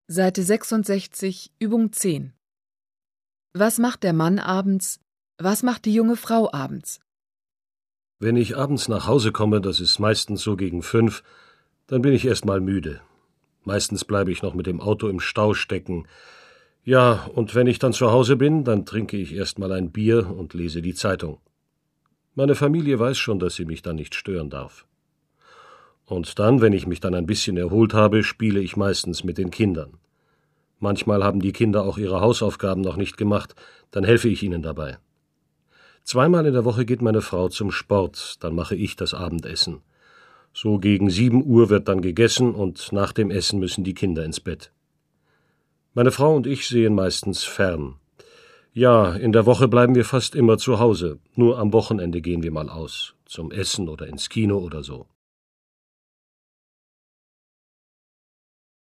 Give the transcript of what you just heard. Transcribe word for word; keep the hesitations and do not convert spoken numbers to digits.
Seite sechsundsechzig, Übung zehn. Was macht der Mann abends? Was macht die junge Frau abends? Wenn ich abends nach Hause komme, das ist meistens so gegen fünf, dann bin ich erst mal müde. Meistens bleibe ich noch mit dem Auto im Stau stecken. Ja, und wenn ich dann zu Hause bin, dann trinke ich erst mal ein Bier und lese die Zeitung. Meine Familie weiß schon, dass sie mich dann nicht stören darf. Und dann, wenn ich mich dann ein bisschen erholt habe, spiele ich meistens mit den Kindern. Manchmal haben die Kinder auch ihre Hausaufgaben noch nicht gemacht, dann helfe ich ihnen dabei. Zweimal in der Woche geht meine Frau zum Sport, dann mache ich das Abendessen. So gegen sieben Uhr wird dann gegessen und nach dem Essen müssen die Kinder ins Bett. Meine Frau und ich sehen meistens fern. Ja, in der Woche bleiben wir fast immer zu Hause, nur am Wochenende gehen wir mal aus, zum Essen oder ins Kino oder so.